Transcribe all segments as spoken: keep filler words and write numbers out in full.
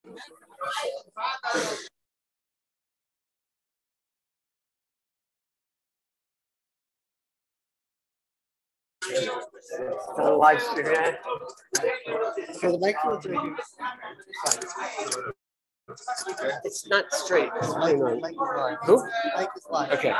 The live stream, yeah. So the microphone's right here. It's not straight. It's Mike, Mike is live. Who? Mike is live. Okay.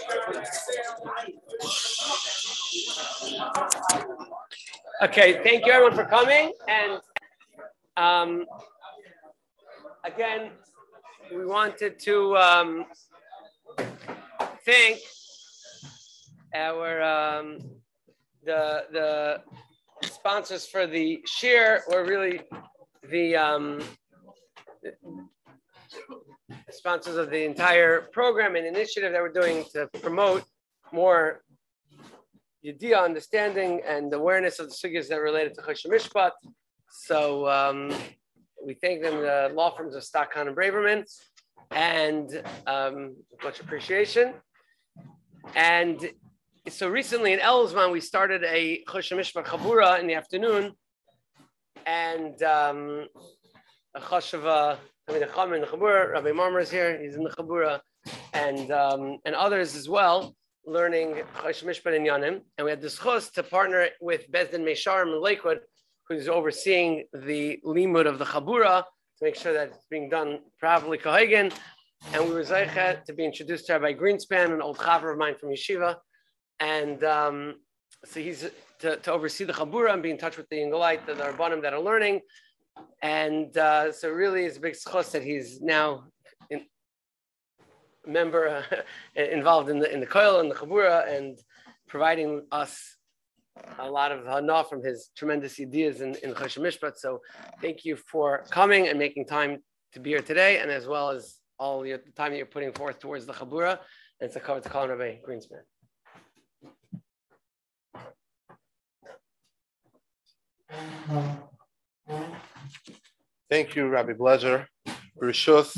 Okay, thank you everyone for coming. And um, again, we wanted to um, thank our um, the the sponsors for the share, or really the um, sponsors of the entire program and initiative that we're doing to promote more Yediyah, understanding and awareness of the sugyas that are related to Choshen Mishpat. So um, we thank them, the law firms of Stockton and Braverman, and um, much appreciation. And so recently in Elzman, we started a Choshen Mishpat Chabura in the afternoon, and um, a Chosheva, I mean, a in the Chabura, Rabbi Marmar is here, he's in the Chabura, and um, and others as well, learning Choshen Mishpat in Yanim. And we had this chus to partner with Bezdin Meisharim in Lakewood, who's overseeing the limud of the Chabura to make sure that it's being done properly kahagen. And we were zeichet to be introduced to Rabbi Greenspan, an old chaver of mine from Yeshiva. And um, so he's to, to oversee the Chabura and be in touch with the Yingalite, the Rabbanim that are learning. And uh, so really it's a big schos that he's now in, member uh, involved in the in the koil and the Chabura and providing us a lot of hana from his tremendous ideas in, in Choshen Mishpat. So thank you for coming and making time to be here today, and as well as all your, the time that you're putting forth towards the Chabura. And it's a cover to call Rabbi Greenspan. Thank you, Rabbi Blezer. Rishus,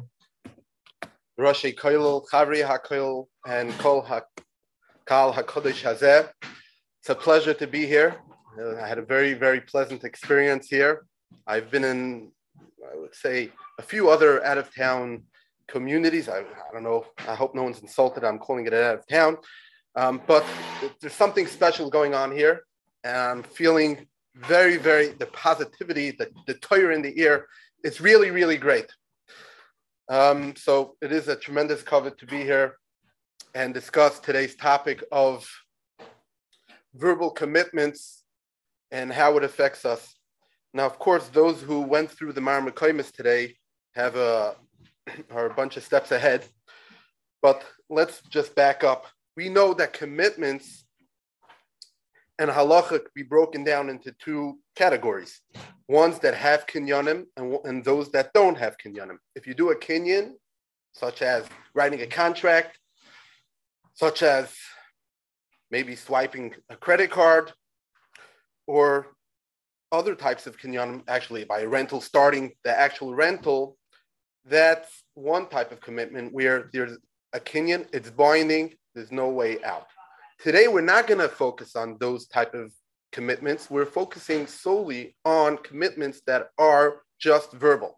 Rosh Koilel, Chavri HaKoil, and Kol HaKal HaKodesh Hazeh. It's a pleasure to be here. Uh, I had a very, very pleasant experience here. I've been in, I would say, a few other out-of-town communities. I, I don't know, I hope no one's insulted. I'm calling it out of town. Um, but there's something special going on here. And I'm feeling very, very, the positivity, the, the Torah in the ear, it's really, really great. Um, so it is a tremendous covet to be here and discuss today's topic of verbal commitments and how it affects us. Now, of course, those who went through the Mar Mekoimis today have a, are a bunch of steps ahead, but let's just back up. We know that commitments and halacha be broken down into two categories. Ones that have kinyanim and, and those that don't have kinyanim. If you do a kinyan, such as writing a contract, such as maybe swiping a credit card, or other types of kinyanim, actually by rental, starting the actual rental, that's one type of commitment where there's a kinyan, it's binding, there's no way out. Today, we're not going to focus on those type of commitments. We're focusing solely on commitments that are just verbal.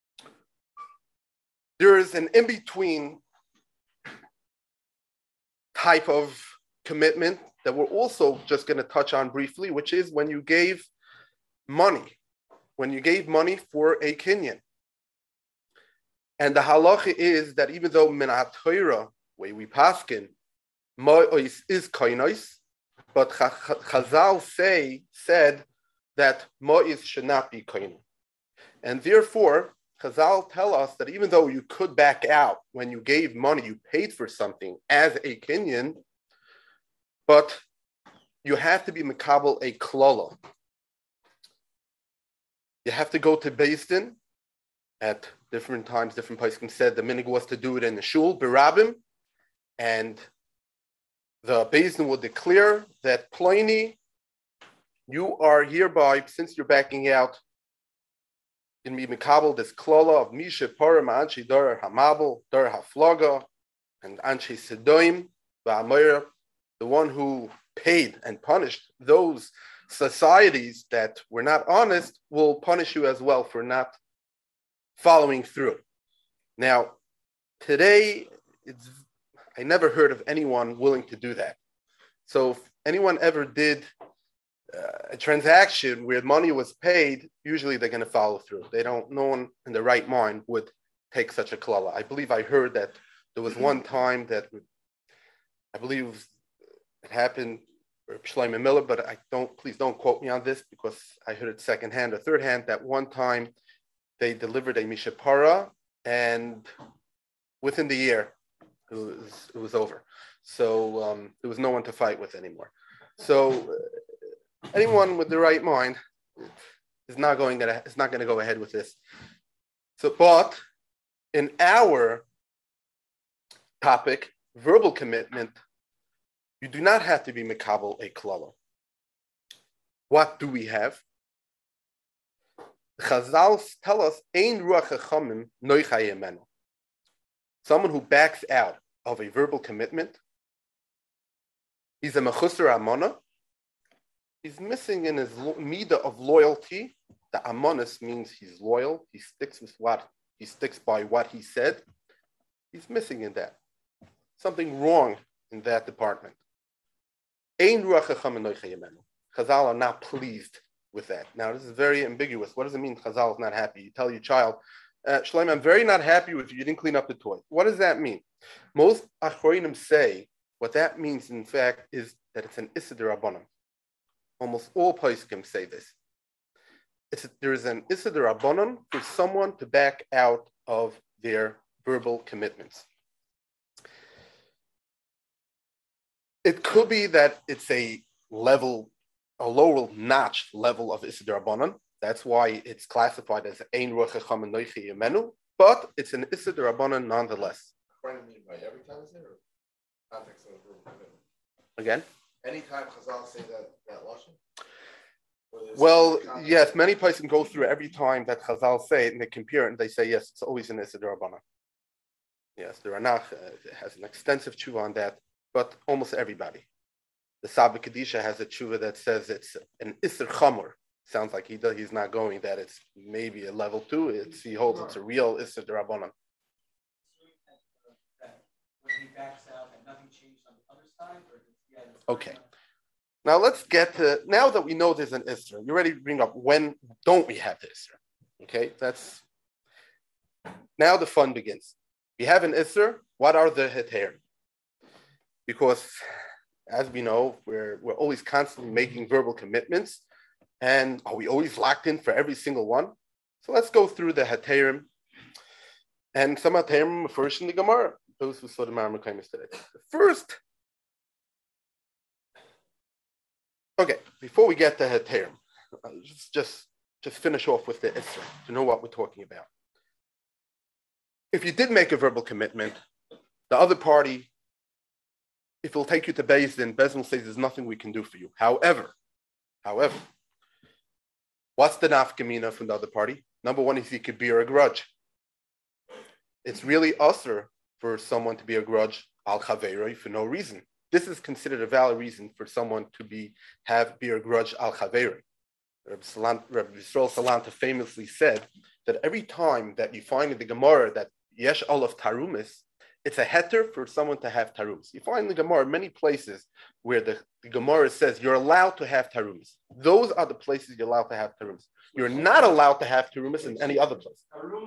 There is an in-between type of commitment that we're also just going to touch on briefly, which is when you gave money, when you gave money for a kinyan. And the halacha is that even though min ha-Torah, way we paskin, Mo'is is koinos, but Chazal say said that Mo'is should not be koin. And therefore, Chazal tell us that even though you could back out when you gave money, you paid for something as a kinyan, but you have to be makabel a klala. You have to go to Beis Din at different times, different places said the minig was to do it in the shul, berabim, and the Beis Din will declare that Pliny, you are hereby, since you're backing out, in be mikabel this klala of mishe parim anshi dar hamabel dar haflaga and anshi sedoim va'amayr, the one who paid and punished those societies that were not honest will punish you as well for not following through. Now, today, it's I never heard of anyone willing to do that. So if anyone ever did uh, a transaction where money was paid, usually they're going to follow through. They don't, no one in their right mind would take such a klala. I believe I heard that there was one time that I believe it happened for Shlomo Miller, but I don't, please don't quote me on this because I heard it secondhand or third hand, that one time they delivered a mishapara and within the year, it was, it was over. So um, there was no one to fight with anymore. So uh, anyone with the right mind is not going to is not going to go ahead with this. So, but in our topic, verbal commitment, you do not have to be mekabel a klala. What do we have? Chazal tell us, "Ein ruach chachamim noicha yemenu." Someone who backs out of a verbal commitment, he's a mechusar amona. He's missing in his midah of loyalty. The amonis means he's loyal. He sticks with what he sticks by what he said. He's missing in that. Something wrong in that department. Ein ruach chachamim noicha yemenu. Chazal are not pleased with that. Now this is very ambiguous. What does it mean? Chazal is not happy. You tell your child, Uh, Shlomo, I'm very not happy with you. You didn't clean up the toy. What does that mean? Most Achroinim say what that means, in fact, is that it's an Issa d'Rabbanan. Almost all Poskim say this. It's a, there is an Issa d'Rabbanan for someone to back out of their verbal commitments. It could be that it's a level, a lower notch level of Issa d'Rabbanan. That's why it's classified as Ein Ruach Chachamim Noicha Yemenu, but it's an Issa d'Rabbanan nonetheless. What do you mean by every time is it, or context of the verbal commitment? Again? Anytime Chazal say that, that lashon? Well, yes, many places go through every time that Chazal say it and they compare it and they say, yes, it's always an Issa d'Rabbanan. Yes, the Ranach uh, has an extensive tshuva on that, but almost everybody. The Sabbath Kedisha has a tshuva that says it's an Isser Chamor. Sounds like he does, he's not going that it's maybe a level two. It's he holds it's a real Issa d'Rabbanan. Okay. Now let's get to, now that we know there's an Issa, you're ready to bring up when don't we have the Issa? Okay, that's, now the fun begins. We have an Issa, what are the heter? Because as we know, we're, we're always constantly making verbal commitments. And are we always locked in for every single one? So let's go through the Haterim. And some Haterim first in the Gemara, those who saw the Mar Mekaymis today. First, okay, before we get to Haterim, uh, just, just, just finish off with the Isra to know what we're talking about. If you did make a verbal commitment, the other party, if it'll take you to Beis Din, Beis Din says there's nothing we can do for you. However, however, what's the nafkamina from the other party? Number one is he could bear a grudge. It's really usher for someone to be a grudge al chaveroi for no reason. This is considered a valid reason for someone to be have bear a grudge al chaveroi. Rabbi Yisrael Salanta famously said that every time that you find in the Gemara that yesh olav tarumis, it's a heter for someone to have tarumis. You find in the Gemara many places where the, the Gemara says you're allowed to have tarumis. Those are the places you're allowed to have tarumis. You're not allowed to have tarumis in any other place.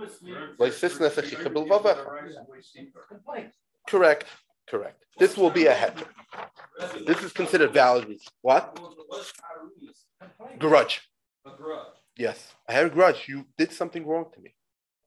Correct, correct. This will be a heter. This is considered valid reason. What? Grudge. A grudge. Yes, I have a grudge. You did something wrong to me.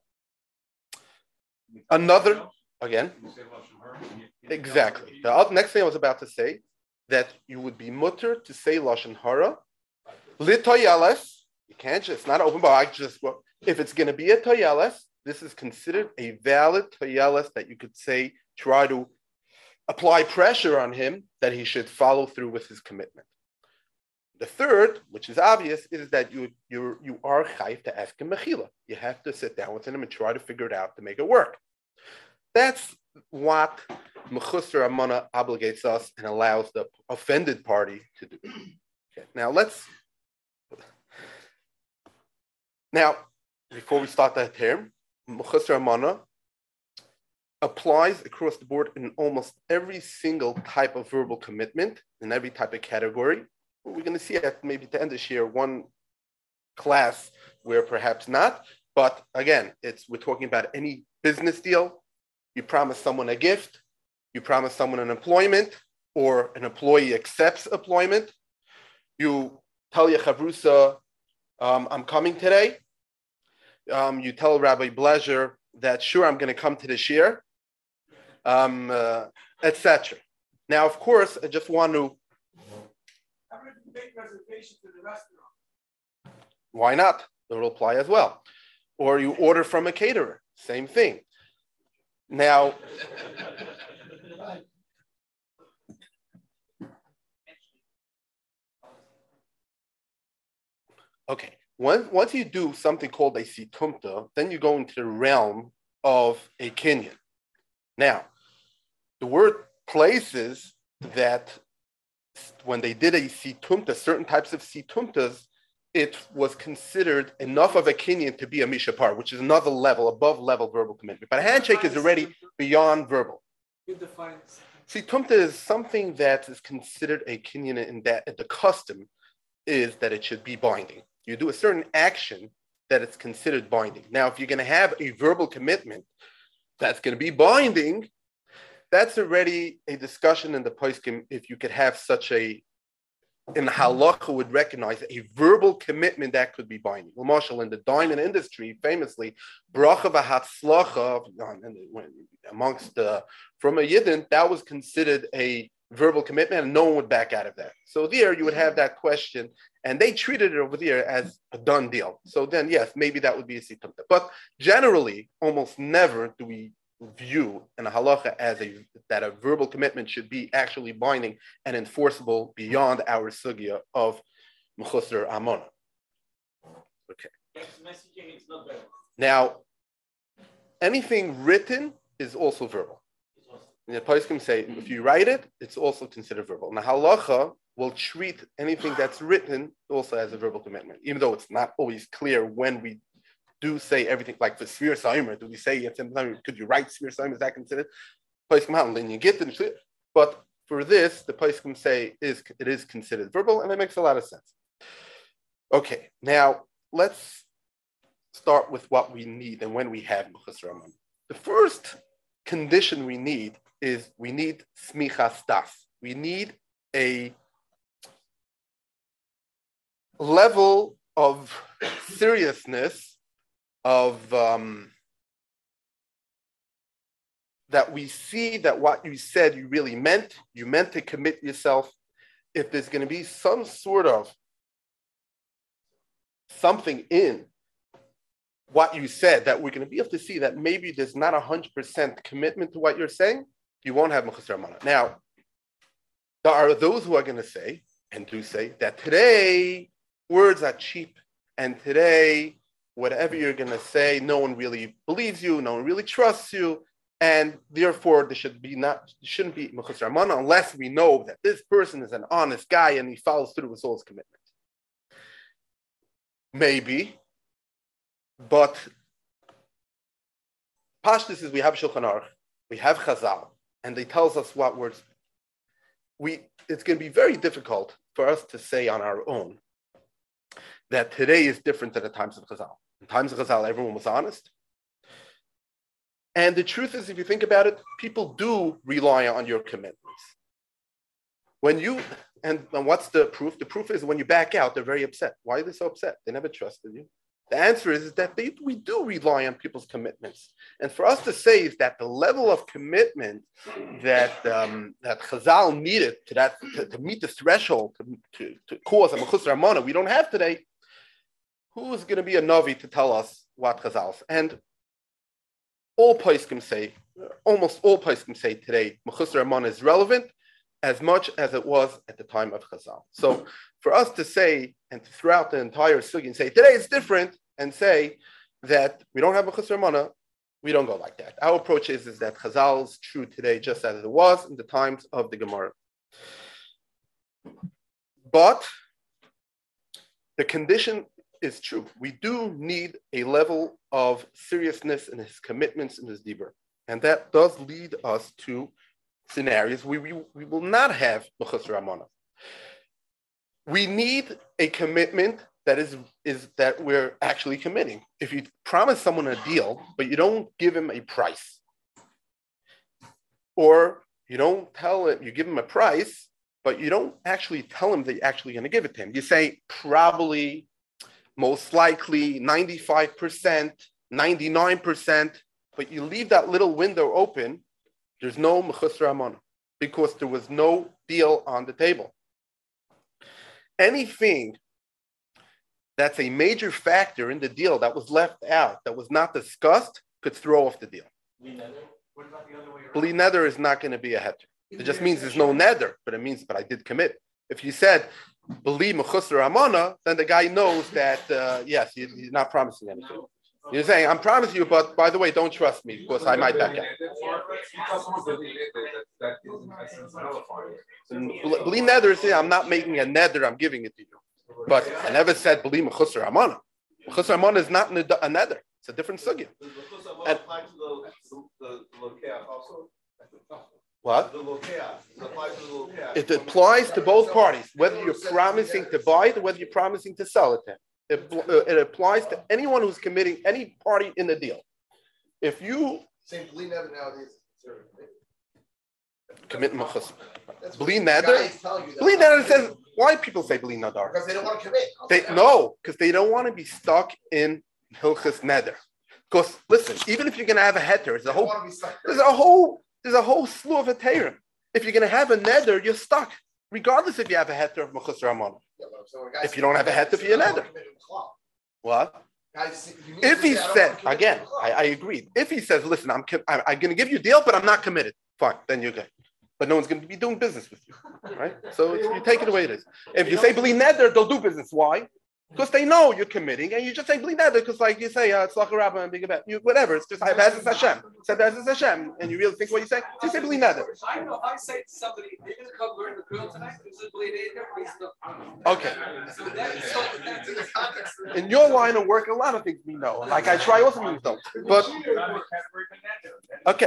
Another, again, exactly. The next thing I was about to say, that you would be mutter to say lashon hara. Litoyeles, you can't just, it's not open bar. Just well, if it's going to be a toyeles, this is considered a valid toyeles that you could say, try to apply pressure on him that he should follow through with his commitment. The third, which is obvious, is that you you you are chayv to ask him mechila. You have to sit down with him and try to figure it out to make it work. That's what mechusar amana obligates us and allows the offended party to do. Okay, now let's. Now, before we start that term, Mechusar Amana applies across the board in almost every single type of verbal commitment, in every type of category. We're going to see at maybe to end this year one class where perhaps not, but again, it's we're talking about any business deal. You promise someone a gift, you promise someone an employment, or an employee accepts employment. You tell your chavrusa, um, I'm coming today. Um, you tell Rabbi Blezer that sure, I'm going to come to the shir, um, uh, et cetera. Now, of course, I just want to. How about if you make reservations to the restaurant? Why not? It will apply as well. Or you order from a caterer, same thing. Now, okay. Once, once you do something called a situmta, then you go into the realm of a kinyan. Now, the word places that when they did a situmta, certain types of situmtas, it was considered enough of a kinyan to be a mishapar, which is another level, above level verbal commitment. But a handshake is already beyond verbal. You define Situmta is something that is considered a kinyan in that the custom is that it should be binding. You do a certain action that it's considered binding. Now, if you're going to have a verbal commitment that's going to be binding, that's already a discussion in the poskim if you could have such a, in halacha would recognize a verbal commitment that could be binding. Well, Marshall, in the diamond industry, famously, bracha v'hatzlacha, amongst the, from a yidden, that was considered a verbal commitment and no one would back out of that. So there you would have that question and they treated it over there as a done deal. So then, yes, maybe that would be a situmta. But generally, almost never do we view in a halacha as a that a verbal commitment should be actually binding and enforceable beyond our sugya of mechusar amona. Okay. messaging is not verbal. Now, anything written is also verbal. And the poskim say if you write it, it's also considered verbal. Now, halacha will treat anything that's written also as a verbal commitment, even though it's not always clear when we do say everything. Like for Svir Saimer, do we say at some time, could you write Svir Saimer? Is that considered? Then you get it. But for this, the poskim say is it is considered verbal, and it makes a lot of sense. Okay, now let's start with what we need and when we have mechusar amana. The first condition we need is we need smichas das. We need a level of seriousness of um, that we see that what you said you really meant, you meant to commit yourself. If there's going to be some sort of something in what you said that we're going to be able to see that maybe there's not a hundred percent commitment to what you're saying, you won't have mechusar amana. Now, there are those who are going to say, and do say, that today words are cheap, and today whatever you're going to say, no one really believes you, no one really trusts you, and therefore there should be not shouldn't be mechusar amana unless we know that this person is an honest guy and he follows through with all his commitment. Maybe, but Pashtus is we have Shulchan Aruch, we have Chazal, and they tells us what words. We it's going to be very difficult for us to say on our own that today is different than the times of Chazal. In times of Chazal, everyone was honest. And the truth is, if you think about it, people do rely on your commitments. When you, and, and what's the proof? The proof is when you back out, they're very upset. Why are they so upset? They never trusted you. The answer is, is that they, we do rely on people's commitments. And for us to say is that the level of commitment that um, that Chazal needed to that to, to meet the threshold to, to, to cause a mechusar amana, we don't have today. Who is going to be a Navi to tell us what Chazal is? And all poskim say, almost all poskim say today, mechusar amana is relevant as much as it was at the time of Chazal. So for us to say, and to throughout the entire sugi and say, today it's different, and say that we don't have mechusar amana, we don't go like that. Our approach is, is that Chazal is true today just as it was in the times of the Gemara. But the condition is true. We do need a level of seriousness in his commitments in his dibur. And that does lead us to scenarios where we, we will not have B'chusar Amana. We need a commitment that is, is that we're actually committing. If you promise someone a deal, but you don't give him a price, or you don't tell him, you give him a price, but you don't actually tell him that you're actually going to give it to him. You say probably, most likely, ninety-five percent, ninety-nine percent, but you leave that little window open, there's no Mechusar Amana because there was no deal on the table. Anything that's a major factor in the deal that was left out, that was not discussed, could throw off the deal. What about the other way around? Bli neder is not going to be a heter. It just means there's no neder, but it means, but I did commit. If you said, believe Mechusar Amana, then the guy knows that, uh, yes, he, he's not promising anything. You're saying, I'm promising you, but by the way, don't trust me because I might back out. Bli neder is, I'm not making a neder, I'm giving it to you. But I never said, believe Mechusar Amana. Mechusar Amana is not a neder. It's a different sugya. And, what? It applies to both parties, whether you're promising to buy it or whether you're promising to sell it to him. It, uh, it applies to anyone who's committing any party in the deal. If you Same bli neder nowadays. commit mechus, bli neder, bli neder says, why people say bli neder? Because they don't want to commit. They no, because they don't want to be stuck in hilchas neder. Because listen, even if you're going to have a heter, there's a whole, there's a whole, there's a whole slew of a terim. If you're going to have a neder, you're stuck, regardless if you have a heter of mechusar amana. Yeah, if you don't have a heter for your neder, what? Guys, if he said again, I, I agree. If he says, "Listen, I'm I'm, I'm going to give you a deal, but I'm not committed," fine, then you're good. But no one's going to be doing business with you, right? So it's, you take it the way it is. If you say believe neder, they'll do business. Why? Because they know you're committing, and you just say believe neder because, like you say, uh, tzlach rabba and big about you, whatever. It's just Be'ezus Hashem. Say Be'ezus Hashem, and you really think what you say. So you say believe neder. I know if I say to somebody, "You're going to come learn the grill tonight," this is believe neder. Okay. So that's so that's in the context. In your line of work, a lot of things we know. Like I try, also means don't. But okay.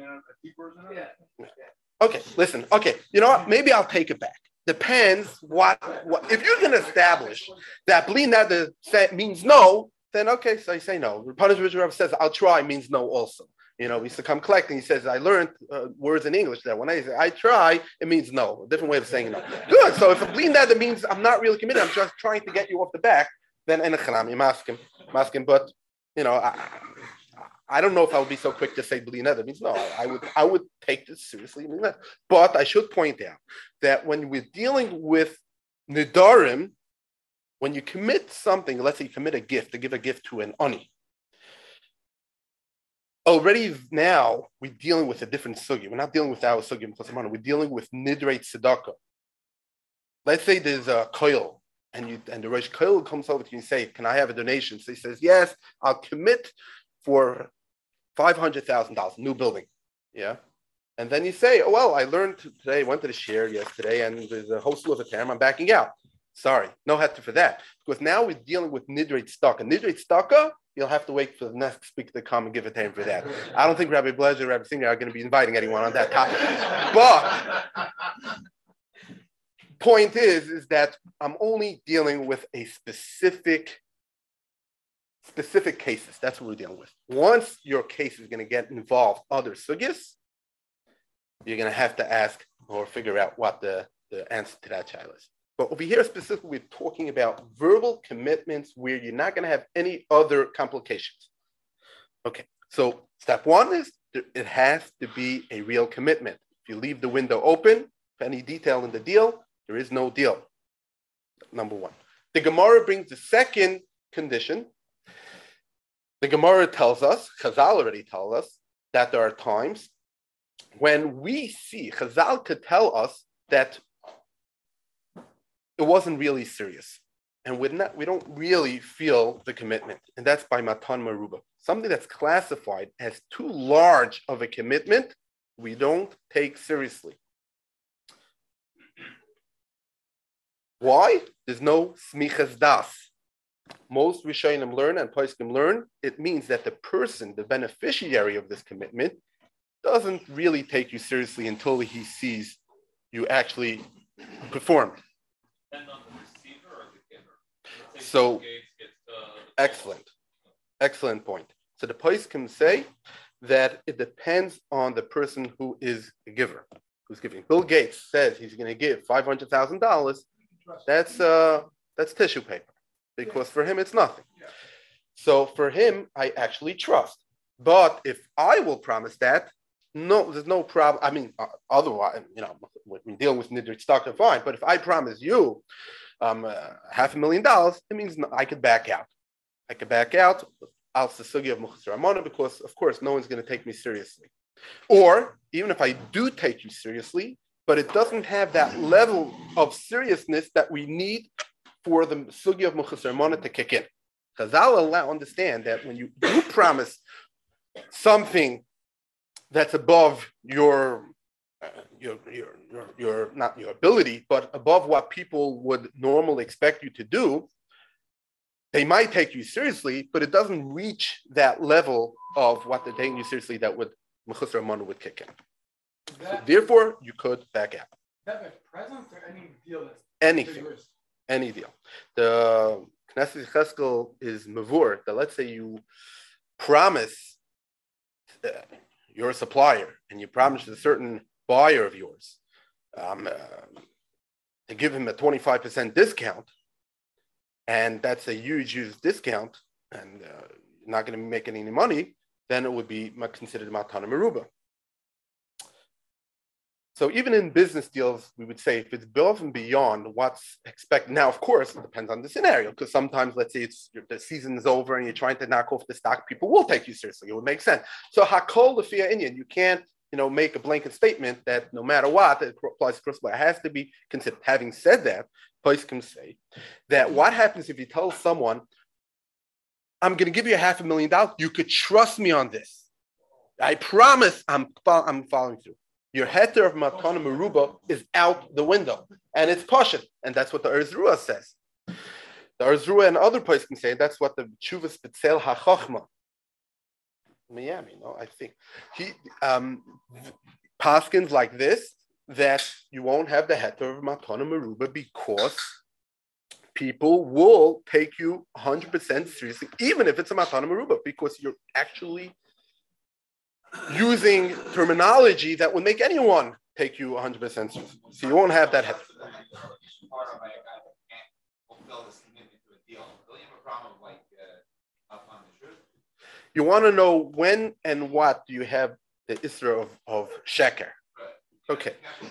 Okay, listen. Okay, you know what? Maybe I'll take it back. Depends what, what if you're going to establish that bli neder means no, then okay, so I say no. The Punish Rebbe says I'll try means no also. You know, we used to come collecting. He says I learned uh, words in English there. When I say I try, it means no. A different way of saying no. Good. So if a bli neder means I'm not really committed, I'm just trying to get you off the back, then enechanami, I'm asking, I'm asking. But you know, I, I don't know if I would be so quick to say bli neder means no. I, I would I would take this seriously. But I should point out that when we're dealing with nidarim, when you commit something, let's say you commit a gift, to give a gift to an ani. Already now we're dealing with a different sugi. We're not dealing with our sugi plus amana. We're dealing with nidrate tzedakah. Let's say there's a koil, and you and the Rosh koil comes over to you and say, "Can I have a donation?" So he says, "Yes, I'll commit for five hundred thousand dollars, new building." Yeah. And then you say, "Oh, well, I learned today, went to the share yesterday, and there's a whole slew of a term, I'm backing out." Sorry, no heter for that. Because now we're dealing with nidrate stock. And nidrate stocka, you'll have to wait for the next speaker to come and give a term for that. I don't think Rabbi Blazer, Rabbi Singer are going to be inviting anyone on that topic. But point is, is that I'm only dealing with a specific specific cases. That's what we're dealing with. Once your case is going to get involved other sugyas, you're going to have to ask or figure out what the, the answer to that child is. But over here specifically, we're talking about verbal commitments where you're not going to have any other complications. Okay, so step one is it has to be a real commitment. If you leave the window open for any detail in the deal, there is no deal. Number one. The Gemara brings the second condition. The Gemara tells us, Chazal already tells us, that there are times when we see, Chazal could tell us that it wasn't really serious. And we're not, we don't really feel the commitment. And that's by Matan Maruba. Something that's classified as too large of a commitment, we don't take seriously. Why? There's no smichas das. most Rishonim learn and Poskim learn, it means that the person, the beneficiary of this commitment, doesn't really take you seriously until he sees you actually perform. Depend on the receiver or the giver. So, excellent, excellent point. So the Poskim say that it depends on the person who is the giver, who's giving. Bill Gates says he's going to give five hundred thousand dollars. That's uh, that's tissue paper, because for him it's nothing. So for him, I actually trust. But if I will promise that, no, there's no problem. I mean, uh, otherwise, you know, when dealing with nidrit stock, fine. But if I promise you um, uh, half a million dollars, it means I could back out. I could back out. Al Sasugi of Mukhtar Amana, because of course no one's going to take me seriously. Or even if I do take you seriously, but it doesn't have that level of seriousness that we need for the Sugi of Mukhtar Amana to kick in. Because I'll allow understand that when you do promise something that's above your, uh, your, your, your, your, not your ability, but above what people would normally expect you to do, they might take you seriously, but it doesn't reach that level of what they're taking you seriously that would Mechusar Amana would kick in. So therefore, you could back out. That means presents or any deal that's anything, any deal. The Knesset Cheskel is mavur that let's say you promise uh, you're a supplier and you promise a certain buyer of yours um, uh, to give him a twenty-five percent discount. And that's a huge, huge discount, and uh, not going to be making any money, then it would be considered matana meruba. So even in business deals, we would say if it's above and beyond what's expected. Now, of course, it depends on the scenario, because sometimes, let's say it's the season is over and you're trying to knock off the stock, people will take you seriously. It would make sense. So hakol lefia Indian, you can't, you know, make a blanket statement that no matter what, it applies across the board. It has to be considered. Having said that, Place can say that what happens if you tell someone, I'm going to give you a half a million dollars, you could trust me on this. I promise I'm, I'm following through. Your heter of matana meruba is out the window, and it's pashut, and that's what the Erzrua says. The Erzrua and other places can say that's what the Chuvas Betzel HaChochma. Miami, no, I think he um, paskins like this, that you won't have the heter of matana meruba because people will take you one hundred percent seriously, even if it's a matana meruba, because you're actually using terminology that would make anyone take you one hundred percent seriously. So you won't have that heter. You want to know when and what do you have the Isra of, of Sheker. Okay.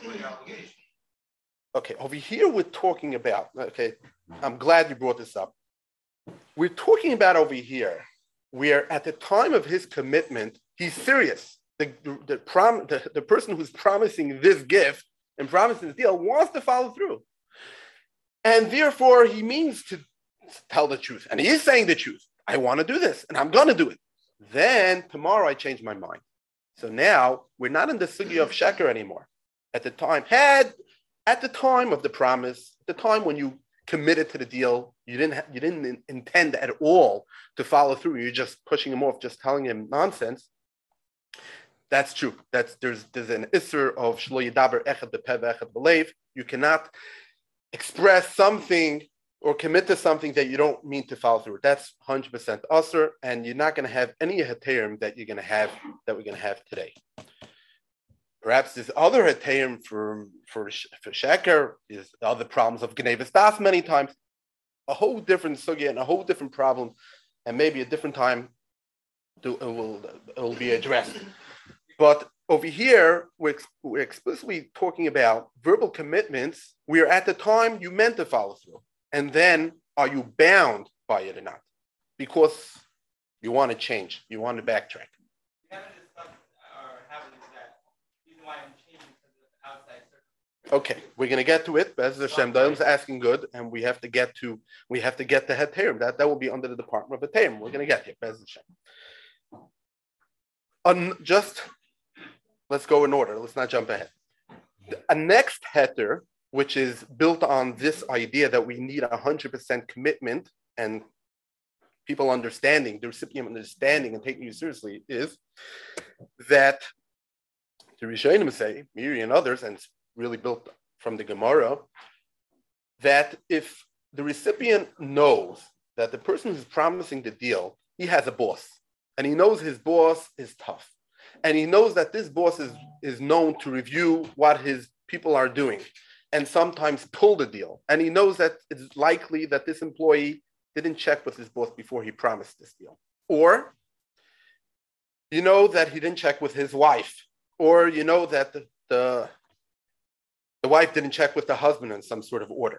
Okay, over here we're talking about, okay, I'm glad you brought this up. We're talking about over here where at the time of his commitment, he's serious. The, the, the, prom, the, the person who's promising this gift and promising this deal wants to follow through. And therefore, he means to tell the truth. And he is saying the truth. I want to do this, and I'm going to do it. Then tomorrow I change my mind. So now we're not in the sugi of sheker anymore. At the time, had at the time of the promise, the time when you committed to the deal, you didn't ha- you didn't intend at all to follow through. You're just pushing him off, just telling him nonsense. That's true. That's there's there's an isser of shlo yidaber echad bepev echad belev. You cannot express something or commit to something that you don't mean to follow through. That's one hundred percent usher, and you're not going to have any heterim that you're going to have that we're going to have today. Perhaps there's other heterim for for for sheker. There's other problems of gnevus das many times. A whole different sugya and a whole different problem, and maybe a different time to, it will it will be addressed. But over here, we're, ex- we're explicitly talking about verbal commitments where at the time you meant to follow through. And then are you bound by it or not? Because you want to change, you want to backtrack. We haven't discussed or haven't that reason why I'm changing because of outside circumstances. Okay, we're gonna get to it. Bez Hashem, Dayan's asking good, and we have to get to we have to get the heterim. That that will be under the department of heterim. We're gonna get here. Bez Hashem. Un, just let's go in order. Let's not jump ahead. A next heter, which is built on this idea that we need a hundred percent commitment and people understanding, the recipient understanding and taking you seriously is that the Rishonim say, Miri and others, and it's really built from the Gemara, that if the recipient knows that the person who's promising the deal, he has a boss, and he knows his boss is tough, and he knows that this boss is, is known to review what his people are doing, and sometimes pull the deal, and he knows that it's likely that this employee didn't check with his boss before he promised this deal. Or you know that he didn't check with his wife, or you know that the, the, the wife didn't check with the husband in some sort of order.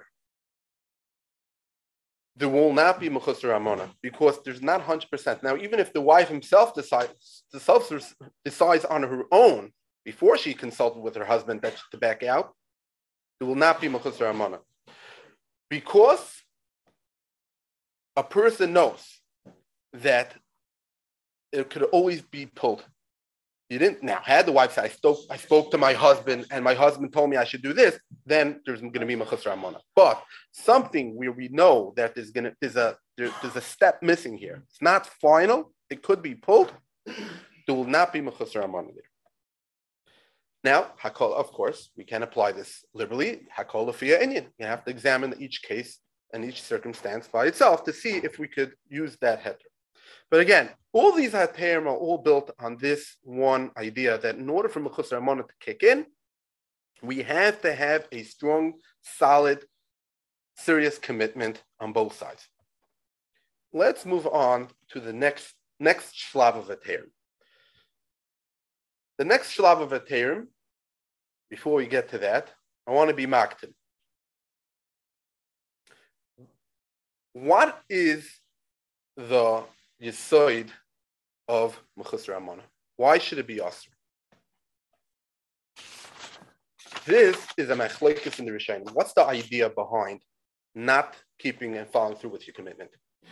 There will not be mechusar amana because there's not one hundred percent. Now, even if the wife himself decides, decides on her own before she consulted with her husband that to back out, there will not be mechusar amana. Because a person knows that it could always be pulled. You didn't now had the wife say, I spoke, I spoke to my husband and my husband told me I should do this, then there's going to be mechusar amana. But something where we know that there's going to there's a there, there's a step missing here. It's not final. It could be pulled. There will not be mechusar amana there. Now, hakol, of course, we can apply this liberally. Hakol lefia inyan. You have to examine each case and each circumstance by itself to see if we could use that heter. But again, all these heterim are all built on this one idea that in order for mechusar amana to kick in, we have to have a strong, solid, serious commitment on both sides. Let's move on to the next next shlav of heterim. The next shlav of heterim, before we get to that, I want to be maktim. What is the yisoid of mechusar amana? Why should it be asr? This is a machlokes in the Rishonim. What's the idea behind not keeping and following through with your commitment?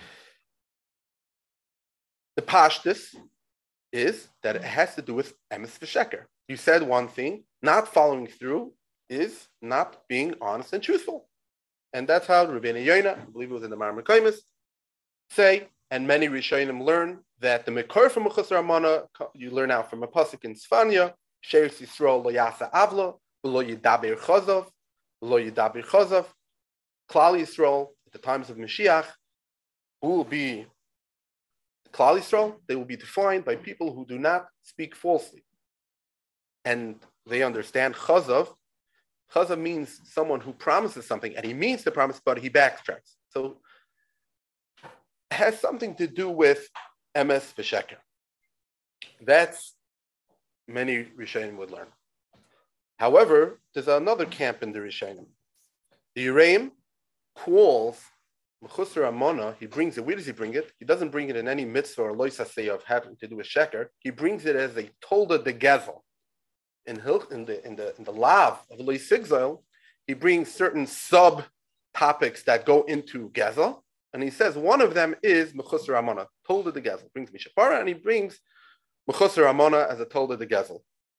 The pashtus is that it has to do with emes v'sheker. You said one thing, not following through is not being honest and truthful. And that's how Rabbeinu Yonah, I believe it was in the Mar Mekaymis, say, and many Rishonim learn that the Mekor from mechusar amana, you learn out from a pasuk in Sfanya, Sheretz Yisrael lo yasa avla, lo yidaber chazov, lo yidaber chazov. Klal Yisrael, at the times of Mashiach, who will be Klal Yisrael, they will be defined by people who do not speak falsely. And they understand chazov. Chazov means someone who promises something, and he means to promise, but he backtracks. So it has something to do with emes v'sheker. That's many Rishonim would learn. However, there's another camp in the Rishonim. The Yereim calls mechusar amana, he brings it. Where does he bring it? He doesn't bring it in any mitzvah or loisaseh of having to do with sheker. He brings it as a tolda de gezel. In, in the in the in the lav of Lo Sigzil, he brings certain sub topics that go into gezel, and he says one of them is mechusar amana, tolda de gezel. Brings mishapara, and he brings mechusar amana as a tolda de gezel.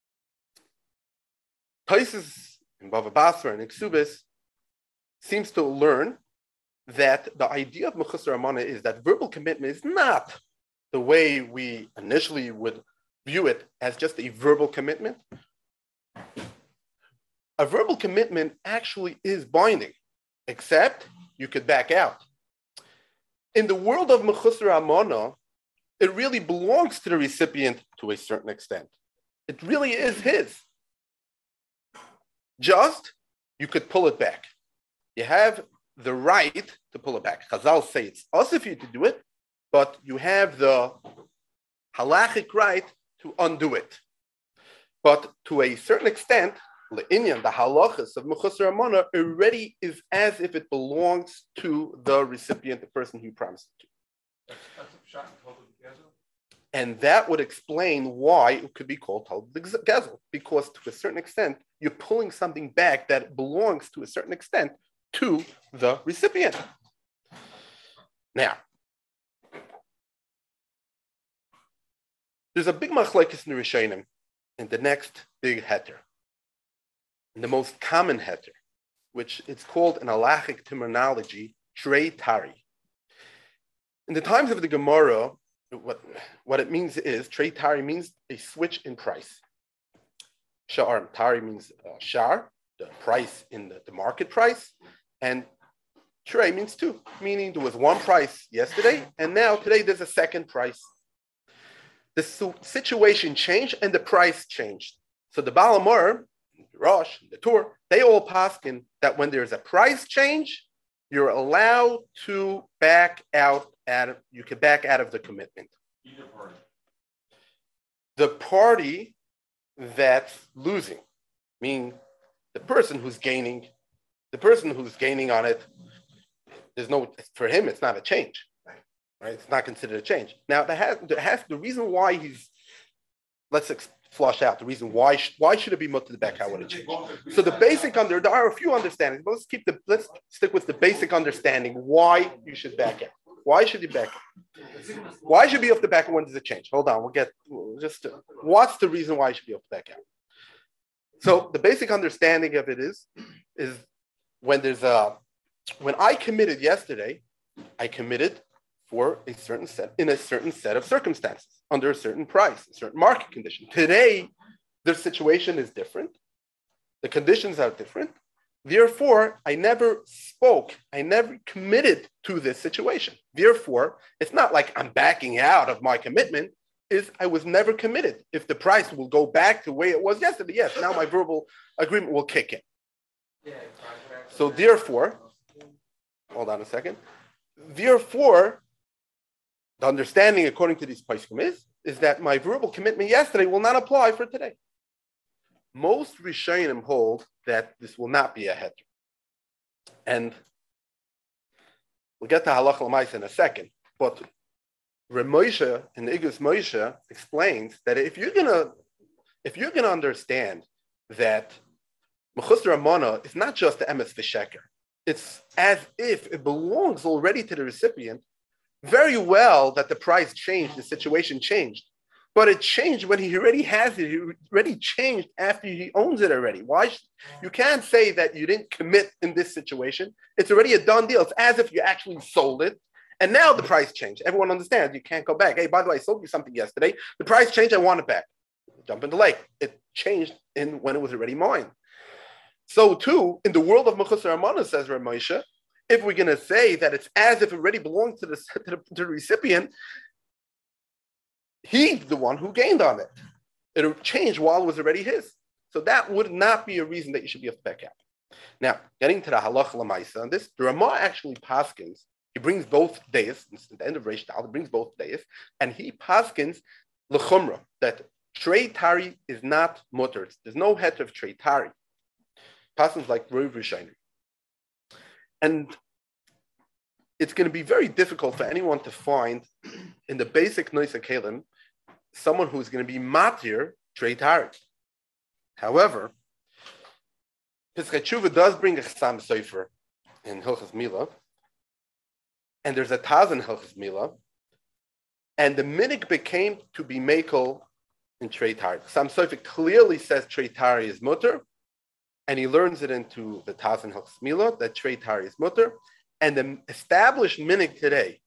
Taisus in Bava Basra and Iksubis seems to learn that the idea of mechusar amana is that verbal commitment is not the way we initially would view it as just a verbal commitment. A verbal commitment actually is binding, except you could back out. In the world of mechusar amana, it really belongs to the recipient to a certain extent. It really is his. Just, you could pull it back. You have the right to pull it back. Chazal say it's also for you to do it, but you have the halachic right to undo it. But to a certain extent, le'inyan, the halachas of mechusar amana already is as if it belongs to the recipient, the person who promised it to. And that would explain why it could be called Talmud Gezel, because to a certain extent, you're pulling something back that belongs to a certain extent to the recipient. Now, there's a big machlokes in the Rishonim in the next big heter, the most common heter, which it's called in halachic terminology, trei tari. In the times of the Gemara, what, what it means is, trei tari means a switch in price. Sha'ar, tari means uh, shar, the price in the, the market price, and trei means two, meaning there was one price yesterday, and now today there's a second price. The su- situation changed and the price changed. So the Baal HaMaor, the Rosh, the Tur, they all paskin that when there's a price change, you're allowed to back out out of, you can back out of the commitment. Either party. The party that's losing, meaning the person who's gaining, the person who's gaining on it, there's no, for him, it's not a change, right? It's not considered a change. Now, that has, that has the reason why he's, let's ex- flush out the reason why, sh- why should it be mutter the back out with a change? So the basic under, there are a few understandings, but let's keep the, let's stick with the basic understanding why you should back out. Why should you back out? Why should you be off the back out when there's a change? Hold on, we'll get, we'll just, uh, what's the reason why you should be off the back out? So the basic understanding of it is, is when there's a, when I committed yesterday, I committed for a certain set, in a certain set of circumstances, under a certain price, a certain market condition. Today, the situation is different. The conditions are different. Therefore, I never spoke, I never committed to this situation. Therefore, it's not like I'm backing out of my commitment, is I was never committed. If the price will go back to the way it was yesterday, yes, now my verbal agreement will kick in. So therefore, hold on a second. Therefore, the understanding according to these poskim is, is that my verbal commitment yesterday will not apply for today. Most Rishonim hold that this will not be a heter. And we'll get to halacha l'maisa in a second, but Reb Moshe in Igus Moshe explains that if you're gonna, if you're gonna understand that Mechusar Amana is not just the emes v'sheker, it's as if it belongs already to the recipient. Very well that the price changed, the situation changed. But it changed when he already has it. He already changed after he owns it already. Why? Sh- you can't say that you didn't commit in this situation. It's already a done deal. It's as if you actually sold it. And now the price changed. Everyone understands you can't go back. Hey, by the way, I sold you something yesterday. The price changed. I want it back. Jump in the lake. It changed in when it was already mine. So too, in the world of Mechusar Amana, says Reb Moshe, if we're going to say that it's as if it already belongs to the, to the, to the recipient, he's the one who gained on it. It changed while it was already his. So that would not be a reason that you should be off the back out. Now, getting to the halacha l'maisa on this, the Ramah actually paskins, he brings both days, at the end of Reish Tal, he brings both days, and he paskins l'chumra, that trei tari is not mutter. There's no heter of trei tari. Paskins like Rov Rishonim. And it's going to be very difficult for anyone to find in the basic Noisa Kalim someone who's going to be matir trei tari. However, Piskei Tshuva does bring a Chassam Sofer in Hilchos Mila, and there's a Taz in Hilchos Mila, and the minik became to be makel in trei tari. Chassam Sofer clearly says trei tari is mutter, and he learns it into the Taz in Hilchos Mila that trei tari is mutter, and the established minik today,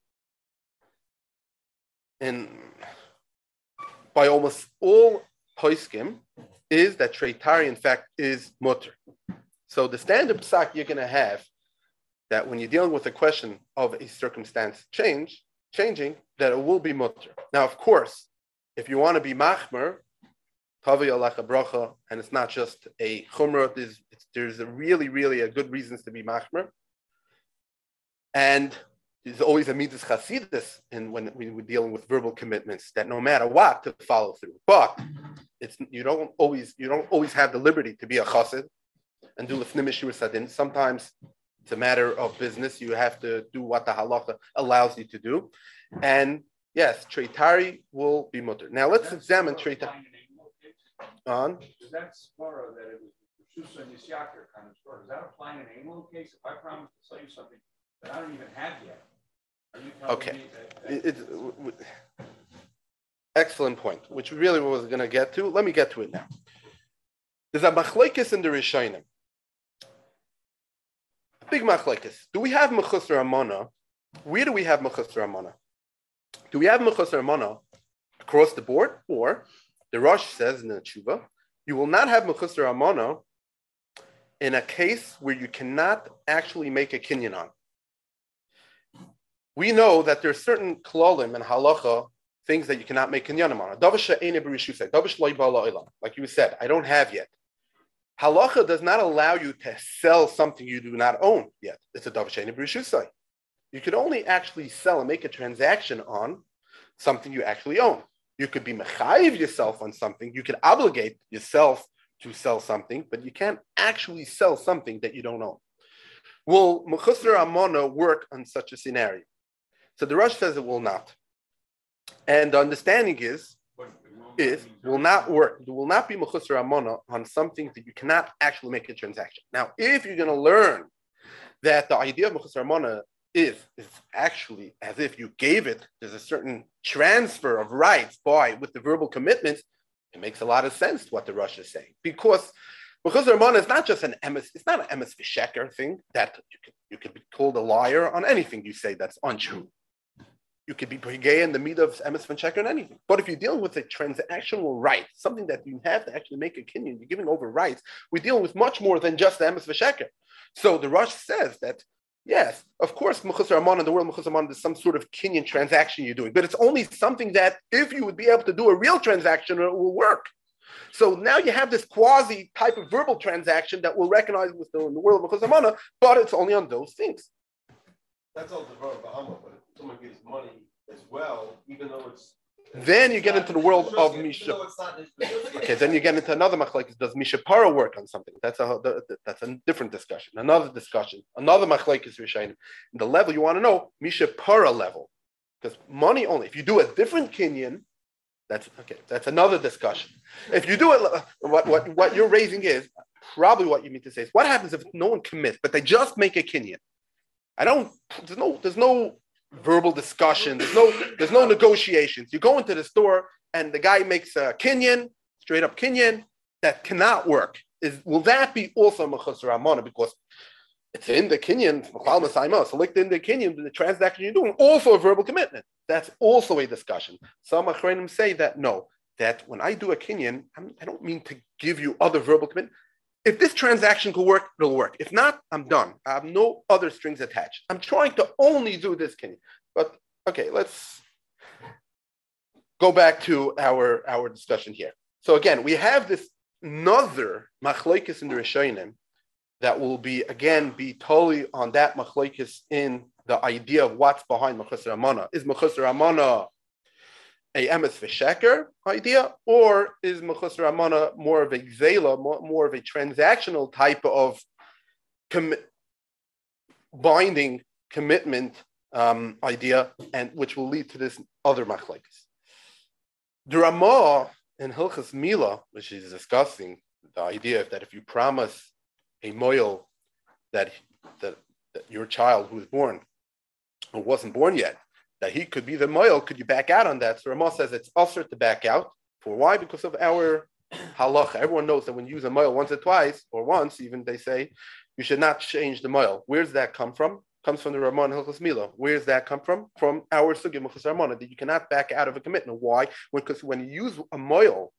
in by almost all poskim, is that trei tari, in fact, is mutter. So the standard psak you're going to have that when you're dealing with a question of a circumstance change, changing, that it will be mutter. Now, of course, if you want to be machmer, tavi alacha bracha, and it's not just a chumrah, there's, there's a really, really a good reasons to be machmer. And there's always a midas chasidus in when we we're dealing with verbal commitments that no matter what to follow through. But it's you don't always you don't always have the liberty to be a chassid and do lifnim shur sadin. Sometimes it's a matter of business. You have to do what the halacha allows you to do. And yes, trei tari will be mutter. Now let's examine trei tari. On. Is that svara that it was Shusa and Yisyaker kind of story? Does that apply in an Engel case? If I promise to sell you something that I don't even have yet, are you telling okay. me that, that It, it's w- w- excellent point, which really was going to get to. Let me get to it now. There's a machlekes in the Rishonim. Big machlekes. Do we have mechusar amana? Where do we have mechusar amana? Do we have Mechusar Amana across the board? Or the Rosh says in the Tshuva, you will not have Mechusar Amana in a case where you cannot actually make a kinyan on. We know that there are certain klolim and halacha, things that you cannot make kinyanim on. Like you said, I don't have yet. Halacha does not allow you to sell something you do not own yet. It's a davar she'ein b'rishusay. You could only actually sell and make a transaction on something you actually own. You could be mechayiv yourself on something. You could obligate yourself to sell something, but you can't actually sell something that you don't own. Will Mechusar Amana work on such a scenario? So the Rosh says it will not. And the understanding is, is will not work. It will not be Mechusar Amana on something that you cannot actually make a transaction. Now, if you're going to learn that the idea of Mechusar Amana is, is actually as if you gave it, there's a certain transfer of rights by with the verbal commitments, it makes a lot of sense to what the Rosh is saying. Because Mechusar Amana is not just an emes, it's not an emes v'sheker thing that you can, you can be called a liar on anything you say that's untrue. You could be gay in the meat of emes v'sheker on anything. But if you're dealing with a transactional right, something that you have to actually make a kinyan, you're giving over rights, we're dealing with much more than just the emes v'sheker. So the Rosh says that, yes, of course, Mechusar Amana, in the world Mechusar Amana, is some sort of kinyan transaction you're doing, but it's only something that if you would be able to do a real transaction, it will work. So now you have this quasi type of verbal transaction that we'll recognize with the, in the world of Mechusar Amana, but it's only on those things. That's all the road Bahama, but if someone gives money as well, even though it's Then you get into the world of Misha. Okay, then you get into another machlekes. Does Misha Para work on something? That's a that's a different discussion. Another discussion. Another machlekes Rishonim. The level you want to know, Misha Para level, because money only. If you do a different kinyan, that's okay. That's another discussion. If you do it, what what what you're raising is probably what you mean to say is what happens if no one commits, but they just make a kinyan. I don't. There's no. There's no. verbal discussion. There's no, there's no negotiations. You go into the store and the guy makes a kinyan, straight up kinyan, that cannot work. Is will that be also Mechusar Amana? Because it's in the kinyan, select in the kinyan, the transaction you're doing, also a verbal commitment. That's also a discussion. Some achronim say that no, that when I do a kinyan, I'm, I don't mean to give you other verbal commitment. If this transaction could work, it'll work. If not, I'm done. I have no other strings attached. I'm trying to only do this kinyan. But okay, let's go back to our, our discussion here. So again, we have this another machlokes in the Rishonim that will be again be totally on that machlokes in the idea of what's behind Mechusar Amana. Is Mechusar Amana a emes v'sheker idea, or is Mechusar Amana more of a gzela, more, more of a transactional type of com- binding commitment um, idea, and which will lead to this other machlokes? The Ramah in Hilchas Mila, which is discussing the idea that if you promise a moil that, that that your child who is born or wasn't born yet, that he could be the moil, could you back out on that? So Ramah says it's usher to back out. For why? Because of our halacha. Everyone knows that when you use a moil once or twice, or once even, they say, you should not change the moil. Where does that come from? Comes from the Ramah in Hilchas Mila. Where does that come from? From our sugya Mechusar Amana, that you cannot back out of a commitment. Why? Because when you use a moil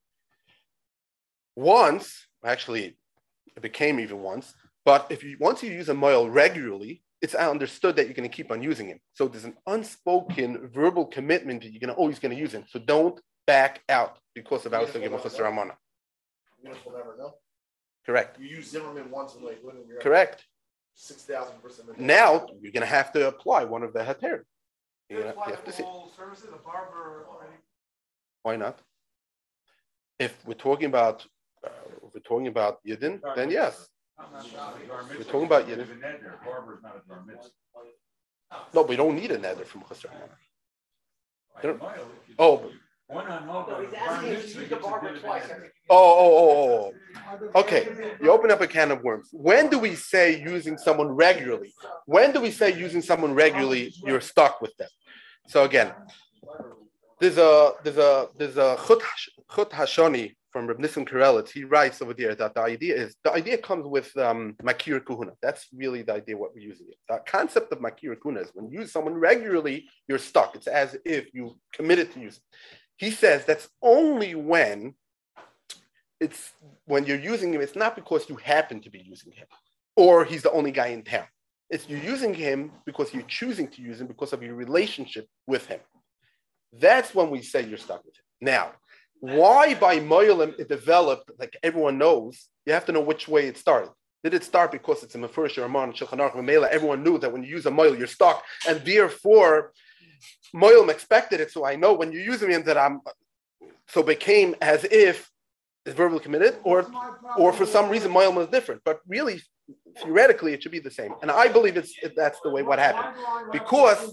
once, actually it became even once, but if you once you use a moil regularly, it's understood that you're going to keep on using it. So there's an unspoken verbal commitment that you're going to always going to use it. So don't back out because of our sugya Mechusar Amana. You will never know. Correct. You use Zimmerman once in like when you're Correct. six thousand percent. Now you're going to have to apply one of the heter. You That's why have to the see. whole services, a barber already. Why not? If we're talking about, uh, if we're talking about Yidden, then yes. We're talking about Yidden. Barber's not a bar mitzvah. No, we don't need a nether from Mechusar Amana. I don't- know, if you- Oh. One on No, bar he's asking if you use the barber twice. Oh, oh, oh, oh. Okay, you open up a can of worms. When do we say using someone regularly? When do we say using someone regularly, you're stuck with them? So again, there's a there's a there's a chut, chut hashoni from Reb Nissen Karelitz. He writes over there that the idea is, the idea comes with um, Makir Kuhuna. That's really the idea what we're using it. The concept of Makir Kuhuna is when you use someone regularly, you're stuck. It's as if you committed to use it. He says that's only when it's when you're using him, it's not because you happen to be using him or he's the only guy in town. It's you're using him because you're choosing to use him because of your relationship with him. That's when we say you're stuck with him. Now, why by Moyelim it developed, like everyone knows, you have to know which way it started. Did it start because it's a Mefurish or Ramon, Shulchan Aruch, Mamela? Everyone knew that when you use a Moyel, you're stuck. And therefore, Moyelim expected it. So I know when you're using him that I'm, so became as if it's verbally committed, or or for some reason Moyelim was different. But really, theoretically, it should be the same. And I believe it's it, that's the way what happened. Because,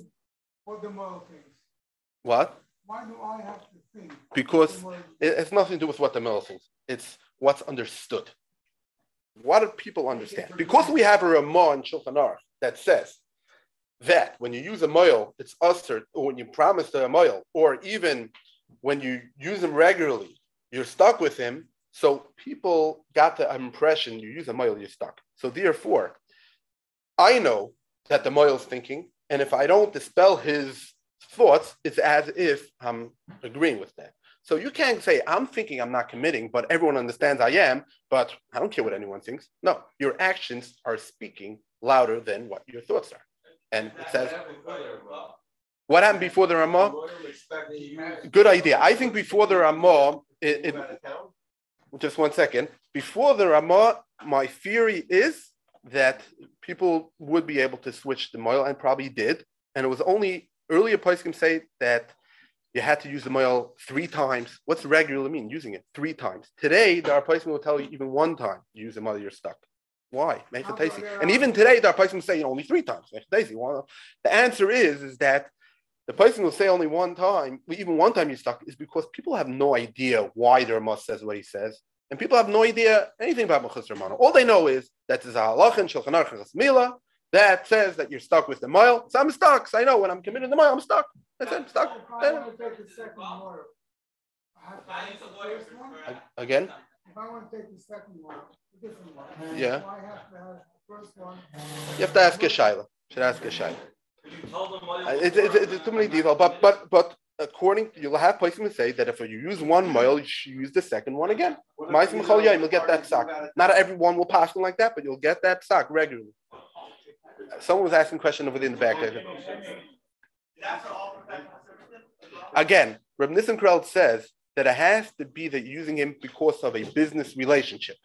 what? Why do I have to think? Because it has nothing to do with what the Mel thinks. It's what's understood. What do people understand? Because we have a Ramah in Shulchan Aruch that says that when you use a moil, it's usher, or when you promise a moil, or even when you use him regularly, you're stuck with him. So people got the impression you use a moil, you're stuck. So therefore, I know that the moil is thinking, and if I don't dispel his thoughts, it's as if I'm agreeing with that. So you can't say, I'm thinking I'm not committing, but everyone understands I am, but I don't care what anyone thinks. No, your actions are speaking louder than what your thoughts are. And it says, what happened before the Ramah? Good idea. I think before the Ramah, it, it, just one second. Before the Ramah, my theory is that people would be able to switch the moil, and probably did. And it was only earlier poskim say that you had to use the moil three times. What's regular mean? Using it three times. Today, there are poskim will tell you even one time you use the moil, you're stuck. Why? Make it tasty. And even today, there are poskim say only three times. Make it tasty. The answer is, is that the poskim will say only one time, even one time you're stuck, is because people have no idea why the Ramah says what he says. And people have no idea anything about Mechus Ramana. All they know is that there's a halach in Shulchan Aruch Chasmila that says that you're stuck with the moil. So I'm stuck. So I know when I'm committed to the moil, I'm stuck. That's it. I'm stuck. If I want to take the second moil, I have to use the first one? Again? If I want to take the second moil, the different one, Yeah. I have to have the first one. You have to ask a shayla. You should ask a shayla. It's, it's, it's too many details, but but but according, you'll have places to say that if you use one moil, you should use the second one again. You'll get that sock. Not everyone will pass like that, but you'll get that sock regularly. Someone was asking a question over there in the back there. Again, Reb Nissen Karelitz says that it has to be that you're using him because of a business relationship.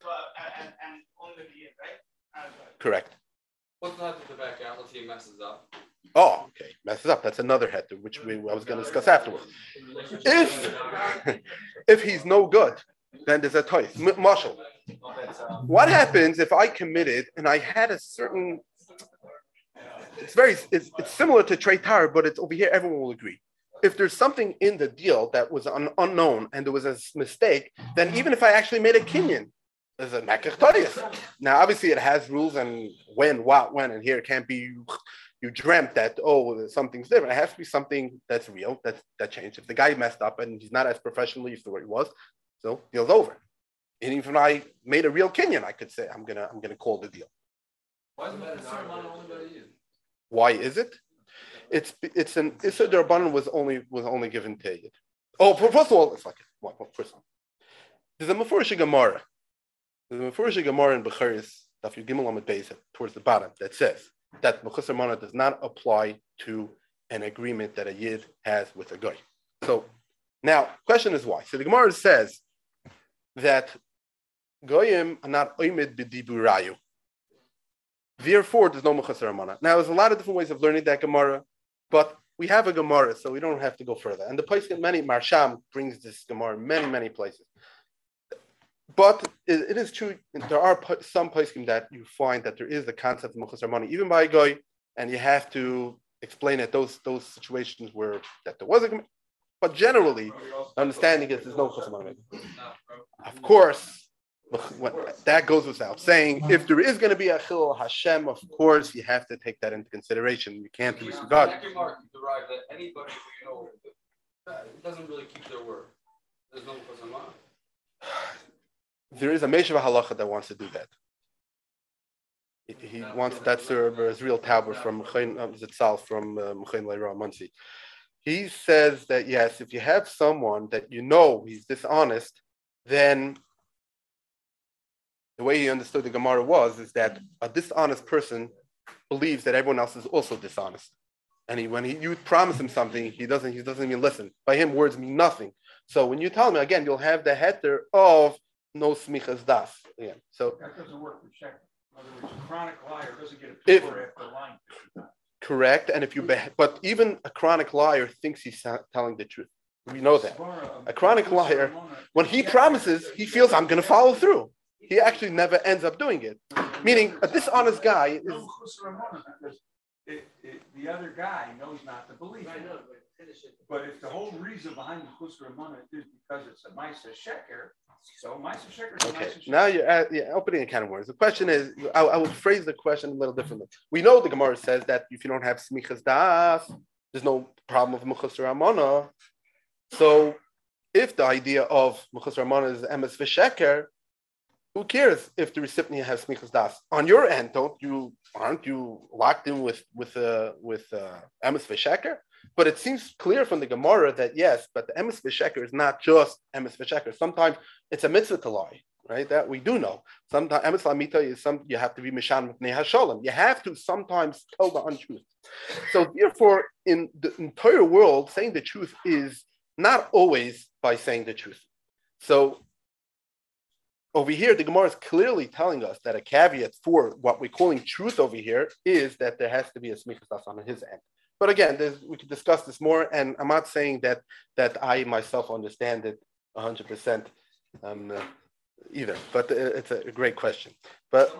Correct. What's not to the back out? Let's see, he messes up. Oh, okay. Messes up. That's another head, which we, I was going to discuss afterwards. If if he's no good, then there's a toys. Marshall, what happens if I committed and I had a certain? It's very. It's, it's similar to Trey Tar, but it's over here. Everyone will agree. If there's something in the deal that was un, unknown and there was a mistake, then even if I actually made a kinyan, there's a makach toyes. Now, obviously, it has rules and when, what, when, and here it can't be. You dreamt that, oh, something's different. It has to be something that's real, that's, that changed. If the guy messed up and he's not as professional as the way he was, so deal's over. And even if I made a real Kenyan, I could say, I'm going to I'm gonna call the deal. Why is the ceremony only by you? Why is it? It's it's an Issa D'Rabbanan was only was only given to you. Oh, first of all, it's like well, first of all, there's a Mefurish Gemara. There's a Mefurish Gemara in Becharis, Daf Yud Gimel Amud Beis, towards the bottom, that says that Mechus Ramana does not apply to an agreement that a Yid has with a Goy. So now, question is why. So the Gemara says that Goyim are not oimid b'diburayu. Therefore, there's no Mechus Ramana. Now, there's a lot of different ways of learning that Gemara, but we have a Gemara, so we don't have to go further. And the place in many, Marsham brings this Gemara in many, many places. But it, it is true, there are some poskim that you find that there is the concept of Mechus Ramana, even by a Goy, and you have to explain it, those those situations where that there was a Gemara. But generally, understanding is there's no Mechus Ramana. Of course, that goes without saying. If there is going to be a Chilul Hashem, of course, you have to take that into consideration. You can't disregard. Second mark, you derive that anybody who you know doesn't really keep their word. There's no Mechus Ramana. there is a Meshav Halacha that wants to do that. He, he wants that's Israel Tauber from Zitzal from Mechain Leira Muncie. He says that yes, if you have someone that you know he's dishonest, then the way he understood the Gemara was is that a dishonest person believes that everyone else is also dishonest. And he, when he, you promise him something, he doesn't he doesn't even listen. By him, words mean nothing. So when you tell him again, you'll have the heter of no smichas das. Again, so that doesn't work for check. In other words, a chronic liar doesn't get a if, paper after lying. Correct, and if you be, but even a chronic liar thinks he's telling the truth. We know that. A chronic liar, when he promises, he feels I'm going to follow through. He actually never ends up doing it. Meaning, a dishonest guy is. It, it, the other guy knows not to believe it. But if the whole reason behind the Chusra Ramona is because it's a Maisa Sheker, so Maisa Sheker is a Okay, Maisa Sheker. now you're at, yeah, opening a can of worms. The question is, I, I would phrase the question a little differently. We know the Gemara says that if you don't have Smichas Das, there's no problem with Chusra Ramona. So if the idea of Chusra Ramona is Emes V'Sheker, who cares if the recipient has smichas das? On your end, don't you aren't you locked in with with uh, with uh, emes v'sheker? But it seems clear from the Gemara that yes, but the emes v'sheker is not just emes v'sheker. Sometimes it's a mitzvah to lie, right? That we do know. Sometimes emes lamita is some you have to be mishan with nehashalom. You have to sometimes tell the untruth. So therefore, in the entire world, saying the truth is not always by saying the truth. So over here, the Gemara is clearly telling us that a caveat for what we're calling truth over here is that there has to be a smichas das on his end. But again, we could discuss this more, and I'm not saying that that I myself understand it one hundred percent um, uh, either. But it's a great question. But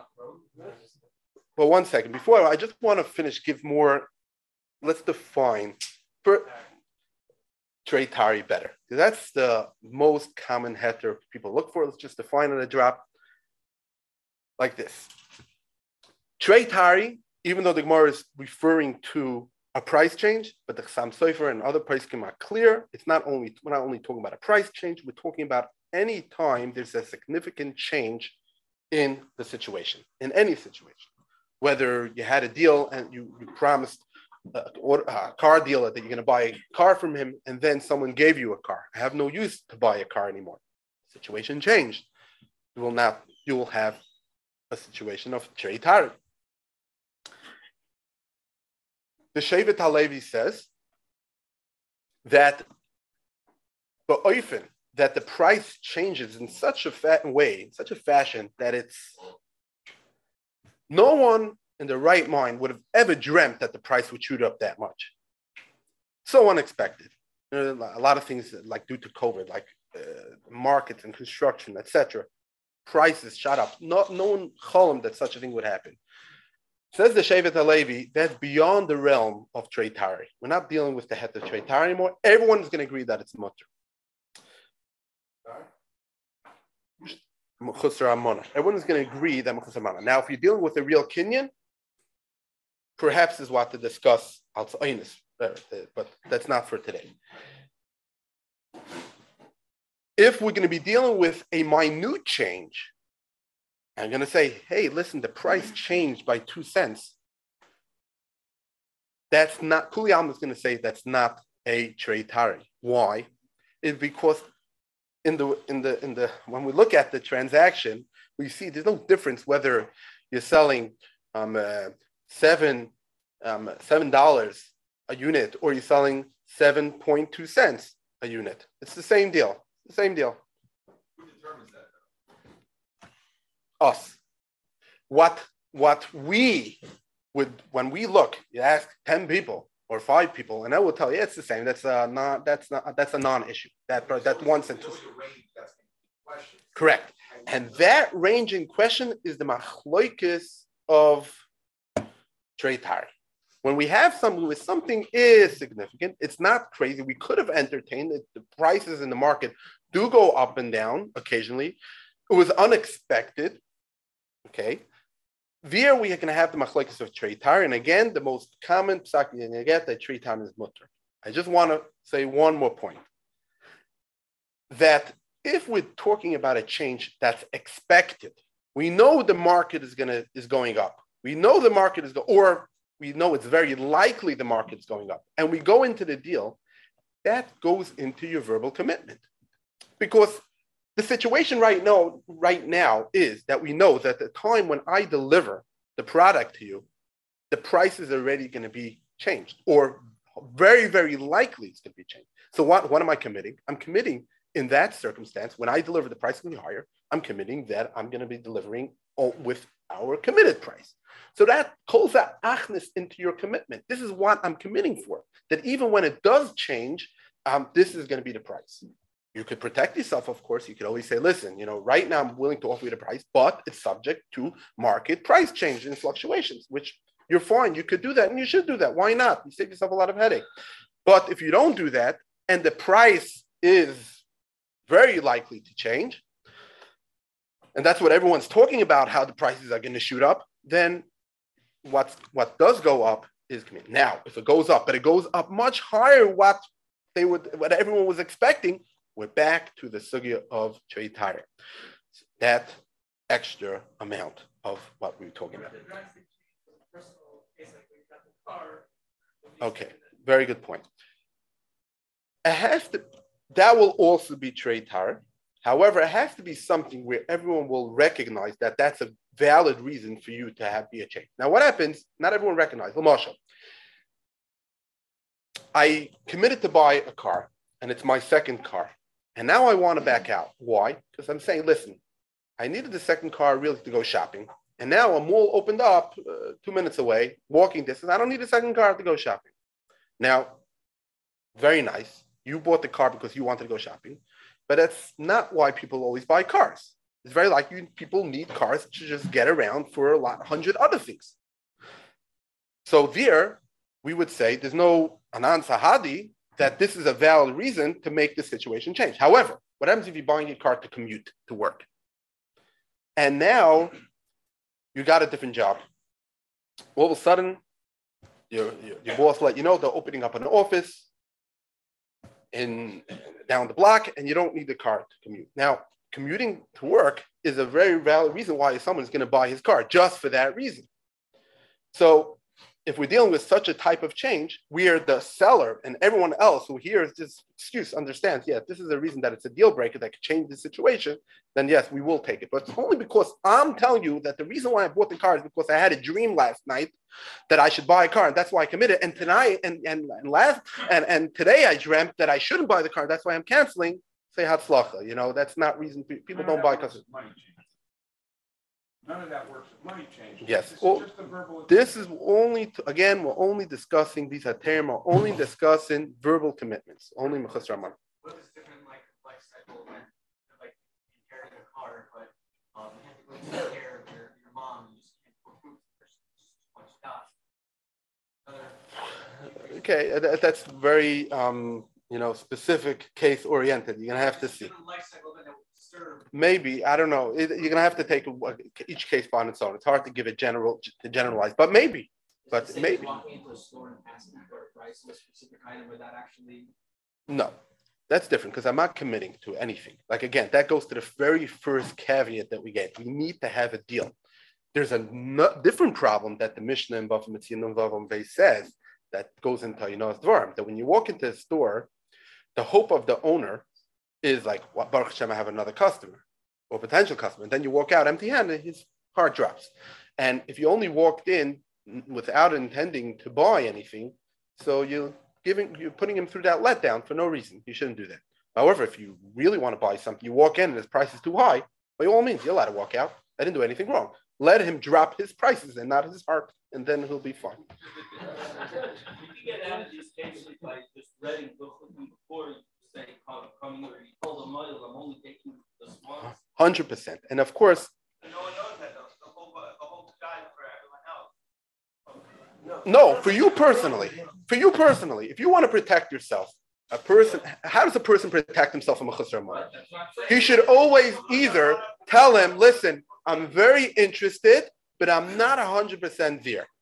well, one second before I just want to finish. Give more. Let's define per, Trey Tari better. That's the most common heter people look for. Let's just define it a drop like this. Trey Tari, even though the Gemara is referring to a price change, but the Chassam Sofer and other price scheme are clear. It's not only, we're not only talking about a price change, we're talking about any time there's a significant change in the situation, in any situation. Whether you had a deal and you, you promised A, a car dealer that you're going to buy a car from him, and then someone gave you a car. I have no use to buy a car anymore. Situation changed. You will now you will have a situation of Trey Tari. The Shevet HaLevi says that the oifen, that the price changes in such a fat way, in such a fashion that it's no one in the right mind would have ever dreamt that the price would shoot up that much. So unexpected. You know, a lot of things like due to COVID, like uh, markets and construction, et cetera. Prices shot up. Not no one cholam that such a thing would happen. Says the Shevet HaLevi, that's beyond the realm of Trey Tari. We're not dealing with the head of Trey Tari anymore. Everyone is going to agree that it's mutter. Everyone is going to agree that Chusra Ramona. Now, if you're dealing with a real Kinyan, perhaps is what to discuss outside, but that's not for today. If we're going to be dealing with a minute change, I'm going to say, hey, listen, the price changed by two cents. That's not, Kuli Alma is going to say that's not a Trey Tari. Why? It's because in the, in the, in the, when we look at the transaction, we see there's no difference whether you're selling um, uh, seven um, seven dollars a unit or you're selling seven point two cents a unit. It's the same deal. The same deal. Who determines that? Us. What what we would when we look, you ask ten people or five people, and I will tell you it's the same. That's a non that's not that's a non-issue. That that one sentence. Correct. And that range in question is the machloikis of Trey Tari. When we have something where something is significant, it's not crazy. We could have entertained it. The prices in the market do go up and down occasionally. It was unexpected. Okay. There we are going to have the machlekes of Trey Tari. And again, the most common psak you're going to get that Trey Tari is mutter. I just want to say one more point. That if we're talking about a change that's expected, we know the market is gonna is going up. We know the market is go, or we know it's very likely the market's going up, and we go into the deal. That goes into your verbal commitment, because the situation right now, right now is that we know that the time when I deliver the product to you, the price is already going to be changed, or very, very likely it's going to be changed. So what, what am I committing? I'm committing in that circumstance, when I deliver the price going to be higher, I'm committing that I'm going to be delivering with our committed price. So that calls that achnis into your commitment. This is what I'm committing for, that even when it does change, um, this is going to be the price. You could protect yourself, of course. You could always say, listen, you know, right now I'm willing to offer you the price, but it's subject to market price change and fluctuations, which you're fine. You could do that, and you should do that. Why not? You save yourself a lot of headache. But if you don't do that, and the price is very likely to change, and that's what everyone's talking about, how the prices are going to shoot up, then what's, what does go up is committed. Now, if it goes up, but it goes up much higher what they would, what everyone was expecting, we're back to the sugya of trade tire. That extra amount of what we were talking about. Okay, very good point. It has to, that will also be trade tire. However, it has to be something where everyone will recognize that that's a valid reason for you to have be a change. Now, what happens? Not everyone recognizes. L'mashal, I committed to buy a car, and it's my second car. And now I want to back out. Why? Because I'm saying, listen, I needed the second car really to go shopping. And now a mall opened up uh, two minutes away, walking distance. I don't need a second car to go shopping. Now, very nice. You bought the car because you wanted to go shopping. But that's not why people always buy cars. It's very likely people need cars to just get around for a lot, hundred other things. So there, we would say there's no anan sahadi that this is a valid reason to make the situation change. However, what happens if you're buying a car to commute to work? And now you got a different job. All of a sudden, your, your, your boss let you know they're opening up an office in down the block, and you don't need the car to commute. Now, commuting to work is a very valid reason why someone's going to buy his car, just for that reason. So if we're dealing with such a type of change, where the seller and everyone else who hears this excuse understands, yeah, this is a reason that it's a deal breaker that could change the situation, then yes, we will take it. But it's only because I'm telling you that the reason why I bought the car is because I had a dream last night that I should buy a car, and that's why I committed. And tonight and and, and last and, and today I dreamt that I shouldn't buy the car. That's why I'm canceling. Say hatzlacha. You know, that's not reason people don't buy cars. None of that works with money change. Yes. This well, is just a verbal this is only, to, again, we're only discussing, these are term, we're only discussing verbal commitments, only mechus raman. What is different, like, life cycle when, like, you inherit a car, but um, you have to go take care of your, your mom, you just can't put food for just too much dust. Okay, that, that's very, um, you know, specific case oriented. You're going to have to see. Life cycle that will disturb. Maybe, I don't know. It, you're going to have to take a, each case on its own. It's hard to give it general, to generalize, but maybe, but maybe. Walking into a store and asking for a price of a specific item without actually. No, that's different because I'm not committing to anything. Like, again, that goes to the very first caveat that we get. We need to have a deal. There's a no, different problem that the Mishnah in Bava Metzia and Vavam Vei says that goes into, you know, Dvarim, that when you walk into a store, the hope of the owner is like, well, Baruch Hashem, I have another customer or potential customer. And then you walk out empty-handed, his heart drops. And if you only walked in without intending to buy anything, so you're giving, you're putting him through that letdown for no reason. You shouldn't do that. However, if you really want to buy something, you walk in and his price is too high, by all means, you're allowed to walk out. I didn't do anything wrong. Let him drop his prices and not his heart, and then he'll be fine. You can get out of these cases by just reading before you say, come here. You told the mother, I'm only taking this once. one hundred percent. And of course, no one knows that, though. The whole, the whole guide for everyone else. no, for you personally, for you personally, if you want to protect yourself, a person, how does a person protect himself from a chusar money? He should always either tell him, listen, I'm very interested, but I'm not one hundred percent there.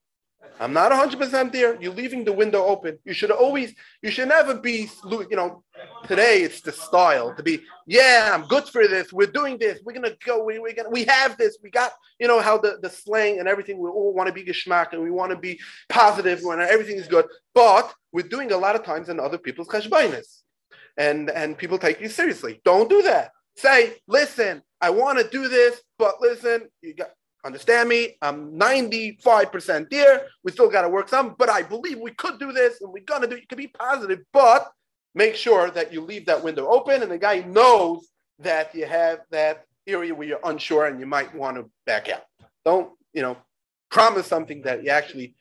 I'm not one hundred percent there. You're leaving the window open. You should always, you should never be, you know, today it's the style to be, yeah, I'm good for this. We're doing this. We're going to go. We, we're gonna, we have this. We got, you know, how the, the slang and everything, we all want to be geschmack and we want to be positive when everything is good. But we're doing a lot of times in other people's cheshbainis. And, and people take you seriously. Don't do that. Say, listen, I want to do this, but listen, you got, understand me, I'm ninety-five percent there. We still got to work some, but I believe we could do this and we're going to do it. You can be positive, but make sure that you leave that window open and the guy knows that you have that area where you're unsure and you might want to back out. Don't, you know, promise something that you actually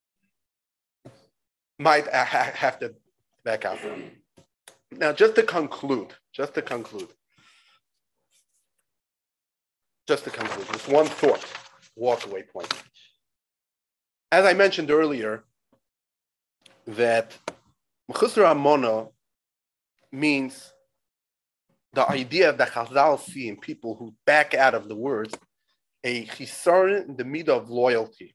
might have to back out from. Now, just to conclude, just to conclude, just to conclude, just one thought, walkaway point. As I mentioned earlier, that Mechusar Amona means the idea that Chazal see in people who back out of the words, a chisaron in the midah of loyalty.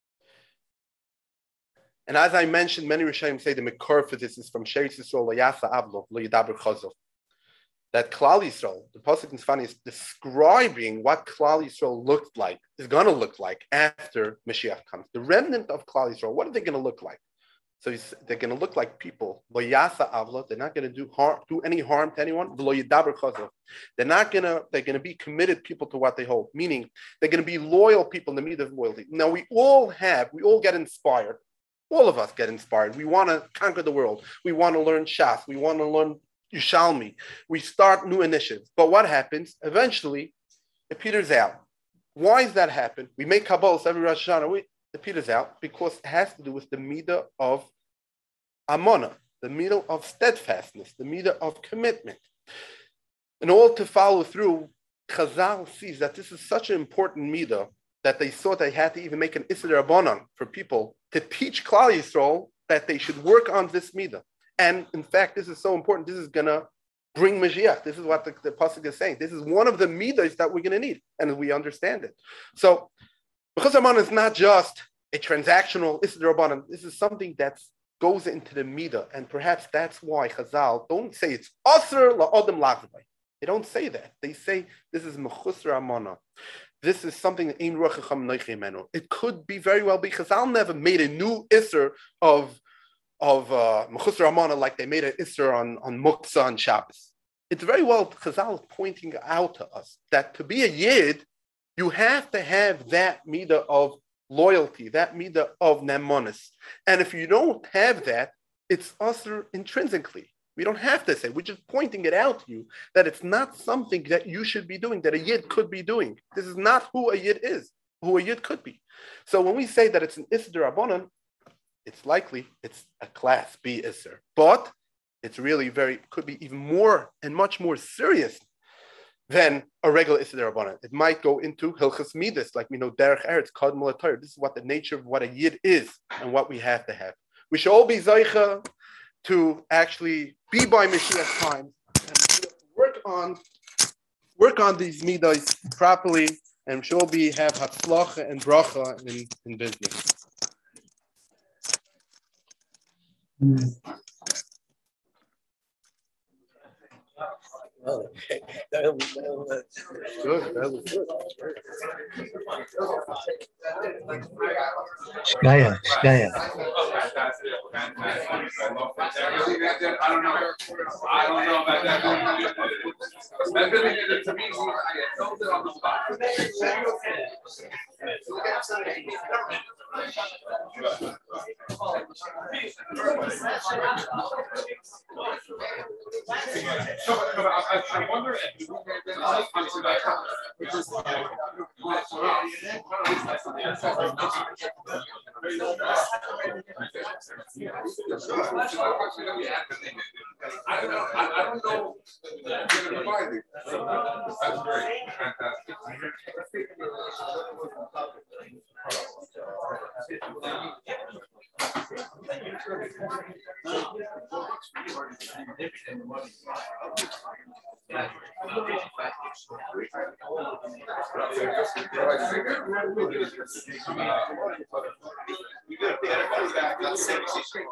And as I mentioned, many Rishonim say the Mekor for this is from Sheretz Yisrael, Lo Yasa Avlo, Lo Yidaber Chazov. That Klal Yisrael, the Pasuk in Sfani is describing what Klal Yisrael looked like, is going to look like after Mashiach comes. The remnant of Klal Yisrael, what are they going to look like? So they're going to look like people. Lo Yasa Avlo, they're not going to do harm, do any harm to anyone. Lo Yidaber Chazov. They're not going to, they're going to be committed people to what they hold, meaning they're going to be loyal people in the midah of loyalty. Now we all have, we all get inspired. All of us get inspired. We want to conquer the world. We want to learn Shas. We want to learn Yushalmi. We start new initiatives. But what happens? Eventually, it peters out. Why does that happen? We make Kabbalah every Rosh Hashanah. We, it peters out because it has to do with the midah of Amona, the midah of steadfastness, the midah of commitment. In order to follow through, Chazal sees that this is such an important midah that they thought they had to even make an Issur Rabbanan for people to teach Klal Yisrael that they should work on this midah. And in fact, this is so important. This is going to bring Mashiach. This is what the, the Pasuk is saying. This is one of the midahs that we're going to need, and we understand it. So, Mechusar Amona is not just a transactional Issur Rabbanan. This is something that goes into the midah, and perhaps that's why Chazal don't say it's Asr la'odem lachvay. They don't say that. They say this is Mechusar Amona. This is something that Ein Ruach Chacham Noichei Menu. It could be very well be Chazal never made a new Isser of of uh, Mechusar Amona like they made an Isser on, on Muktzah and Shabbos. It's very well Chazal pointing out to us that to be a Yid, you have to have that midah of loyalty, that midah of Nemonis. And if you don't have that, it's Asr intrinsically. We don't have to say, we're just pointing it out to you that it's not something that you should be doing, that a Yid could be doing. This is not who a Yid is, who a Yid could be. So when we say that it's an Issur Rabbanan, it's likely it's a class B Issur. But it's really very, could be even more and much more serious than a regular Issur Rabbanan. It might go into Hilchas Midas, like we know Derech Eretz, Kod Mol HaTorah. This is what the nature of what a Yid is and what we have to have. We should all be Zaycha to actually be by Mashiach's time and work on work on these midas properly, and should all be have hatzlacha and bracha in, in business. Mm. Oh, okay. That was, that was good. That was good. Shkaya, Shkaya. I don't know. I don't know about that. That's the thing that to me, I told it on the spot. So, I, I wonder if I don't know. I, I don't know. That's great. Fantastic. We got everybody back.